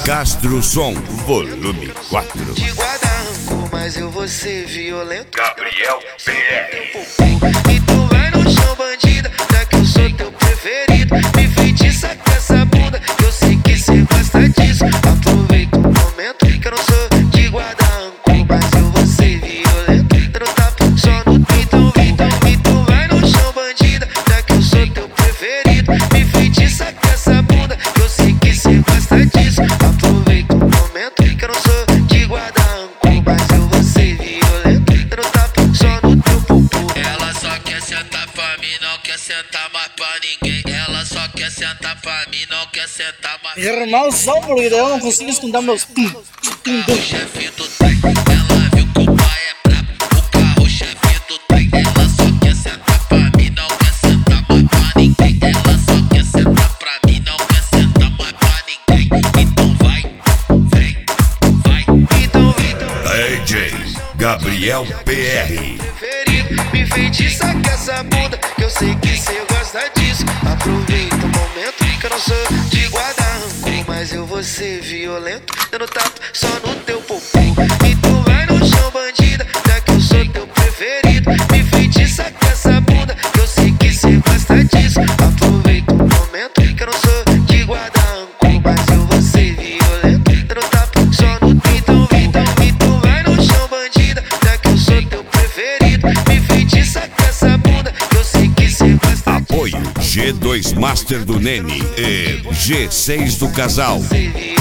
Castro Som, volume 4. De guarda-ranco, mas eu vou ser violento. Gabriel PR. E tu vai no chão, bandida, já que eu sou teu preferido. Me feitiça com essa bunda, que eu sei que cê gosta disso. Aproveita o momento que eu não sou de guarda-ranco, mas eu vou ser violento. Eu não tapo só no então. E tu vai no chão, bandida, já que eu sou teu preferido. Me feitiça com essa bunda, que eu sei que cê gosta disso. Aproveita o momento que eu não sou de guarda-ranco, mas eu vou ser violento. Eu não tapo só no teu popô. Ela só quer sentar pra mim, não quer sentar mais pra ninguém. Ela só quer sentar pra mim, não quer sentar mais pra ninguém. Irmão, só porque eu não consigo escutar meus O chefe do trem, ela viu que o pai é brabo. O carro chefe do trem, ela só quer sentar pra mim, não quer sentar mais pra ninguém. Ela só quer sentar pra mim, não quer sentar mais pra ninguém. Então vai, vem, vai. Então, DJ Gabriel PR. preferido, me feitiça com essa bunda, que eu sei que cê gosta disso. Aproveita o momento que eu não sou de guarda-ranco, mas eu vou ser violento, dando tapa só no teu popô. E tu vai no chão, bandida, já que eu sou teu preferido. Me feitiça com essa bunda, que eu sei que cê gosta disso. Aproveita o momento que eu não sou de guarda-ranco, mas eu vou ser violento, dando tapa só no então. E tu vai no chão, bandida, já que eu sou teu preferido. Me feitiça com essa bunda, que eu sei que cê gosta disso. Apoio G2 Master do Nene e G6 do Casal. Ser violento.